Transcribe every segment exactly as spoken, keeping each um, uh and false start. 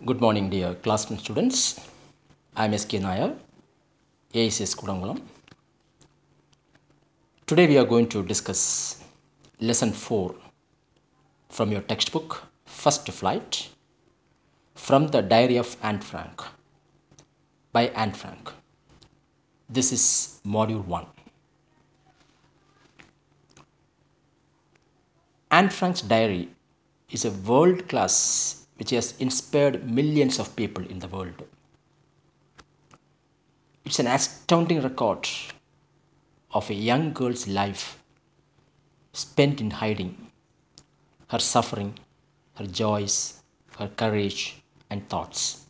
Good morning, dear classroom students. I am S K Nair, A I C S Kudangulam. Today we are going to discuss lesson four from your textbook, First Flight, from the Diary of Anne Frank by Anne Frank. This is module one. Anne Frank's diary is a world class which has inspired millions of people in the world. It's an astounding record of a young girl's life spent in hiding, her suffering, her joys, her courage, and thoughts.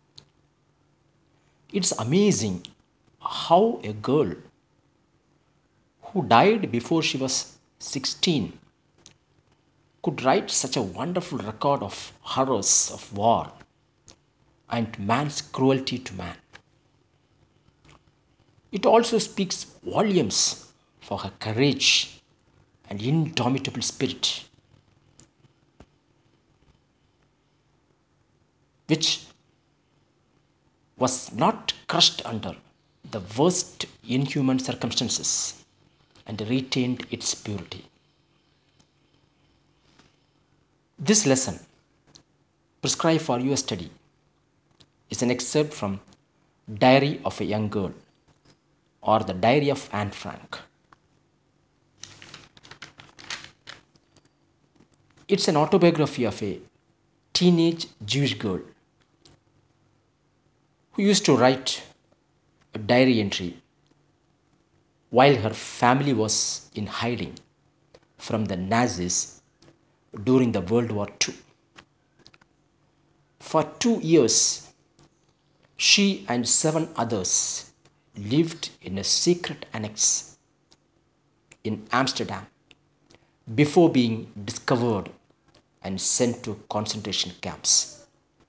It's amazing how a girl who died before she was sixteen could write such a wonderful record of horrors of war and man's cruelty to man. It also speaks volumes for her courage and indomitable spirit, which was not crushed under the worst inhuman circumstances and retained its purity. This lesson, prescribed for your study, is an excerpt from Diary of a Young Girl or the Diary of Anne Frank. It's an autobiography of a teenage Jewish girl who used to write a diary entry while her family was in hiding from the Nazis during the World War Two. For two years, she and seven others lived in a secret annex in Amsterdam before being discovered and sent to concentration camps.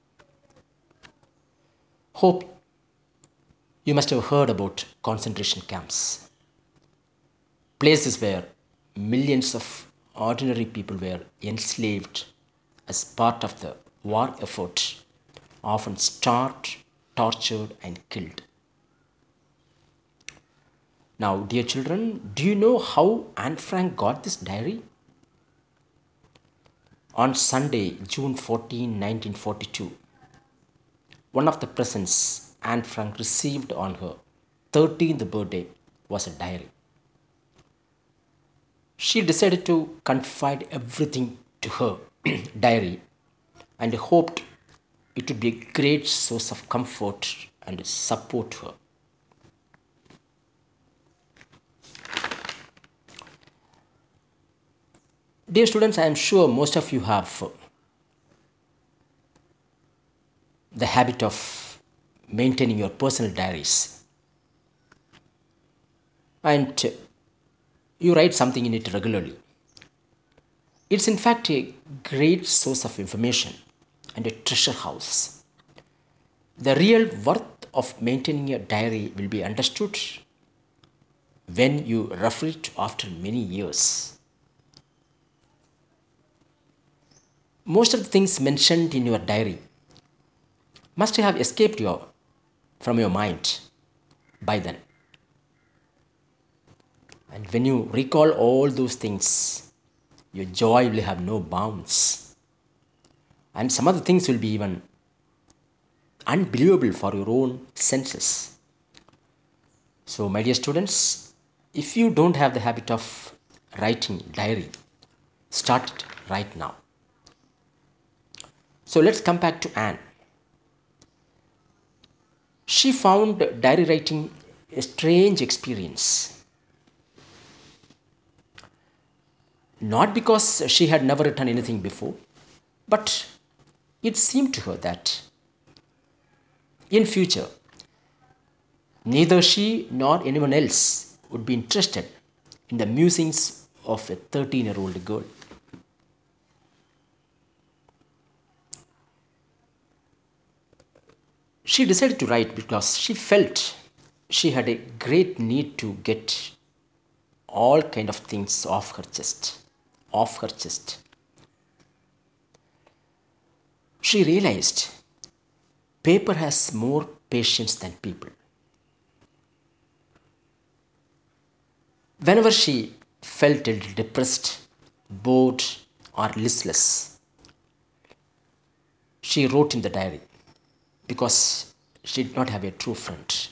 Hope you must have heard about concentration camps, places where millions of ordinary people were enslaved as part of the war effort, often starved, tortured, and killed. Now, dear children, do you know how Anne Frank got this diary? On Sunday, June fourteenth, nineteen forty-two, one of the presents Anne Frank received on her thirteenth birthday was a diary. She decided to confide everything to her diary and hoped it would be a great source of comfort and support to her. Dear students, I am sure most of you have the habit of maintaining your personal diaries, and you write something in it regularly. It's in fact a great source of information and a treasure house. The real worth of maintaining a diary will be understood when you refer it after many years. Most of the things mentioned in your diary must have escaped your, from your mind by then. And when you recall all those things, your joy will have no bounds. And some of the things will be even unbelievable for your own senses. So, my dear students, if you don't have the habit of writing diary, start it right now. So, let's come back to Anne. She found diary writing a strange experience. Not because she had never written anything before, but it seemed to her that in future neither she nor anyone else would be interested in the musings of a thirteen year old girl. She decided to write because she felt she had a great need to get all kind of things off her chest, off her chest. She realized Paper has more patience than people. Whenever she felt a little depressed, bored, or listless, she wrote in the diary because she did not have a true friend.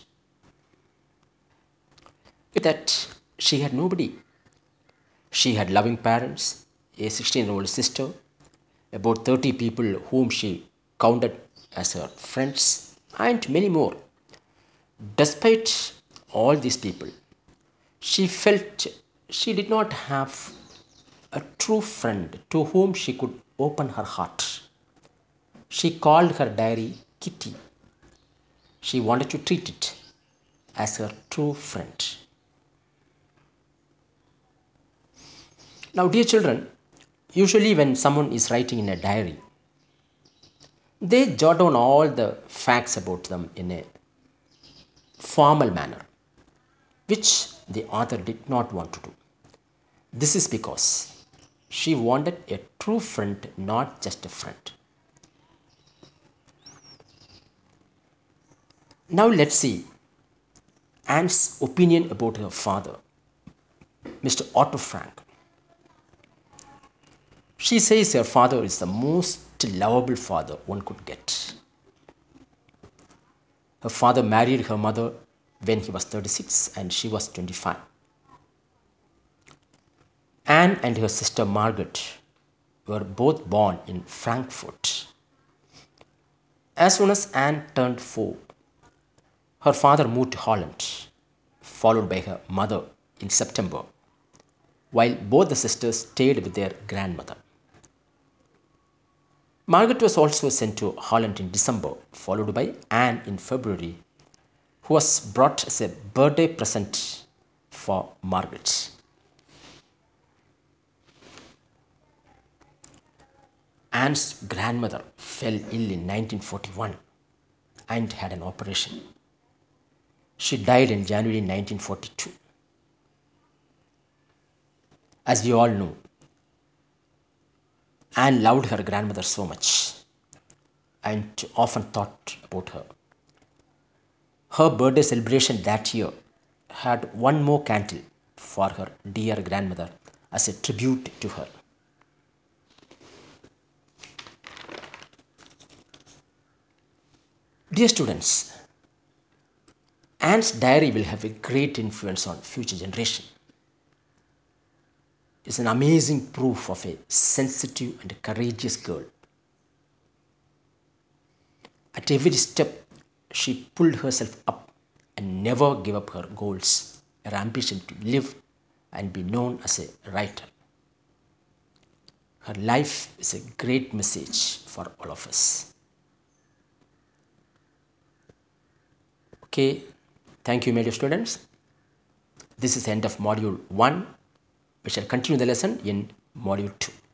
That she had nobody. She had loving parents, a sixteen year old sister, about thirty people whom she counted as her friends, and many more. Despite all these people, she felt she did not have a true friend to whom she could open her heart. She called her diary Kitty. She wanted to treat it as her true friend. Now, dear children, usually when someone is writing in a diary, they jot down all the facts about them in a formal manner, which the author did not want to do. This is because she wanted a true friend, not just a friend. Now, let's see Anne's opinion about her father, Mister Otto Frank. She says her father is the most lovable father one could get. Her father married her mother when he was thirty-six and she was twenty-five. Anne and her sister Margaret were both born in Frankfurt. As soon as Anne turned four, her father moved to Holland, followed by her mother in September, while both the sisters stayed with their grandmother. Margaret was also sent to Holland in December, followed by Anne in February, who was brought as a birthday present for Margaret. Anne's grandmother fell ill in nineteen forty-one and had an operation. She died in January nineteen forty-two. As we all know, Anne loved her grandmother so much and often thought about her. Her birthday celebration that year had one more candle for her dear grandmother as a tribute to her. Dear students, Anne's diary will have a great influence on future generation. It's an amazing proof of a sensitive and courageous girl. At every step, she pulled herself up and never gave up her goals, her ambition to live and be known as a writer. Her life is a great message for all of us. Okay, thank you, my dear students. This is the end of module one. We shall continue the lesson in module two.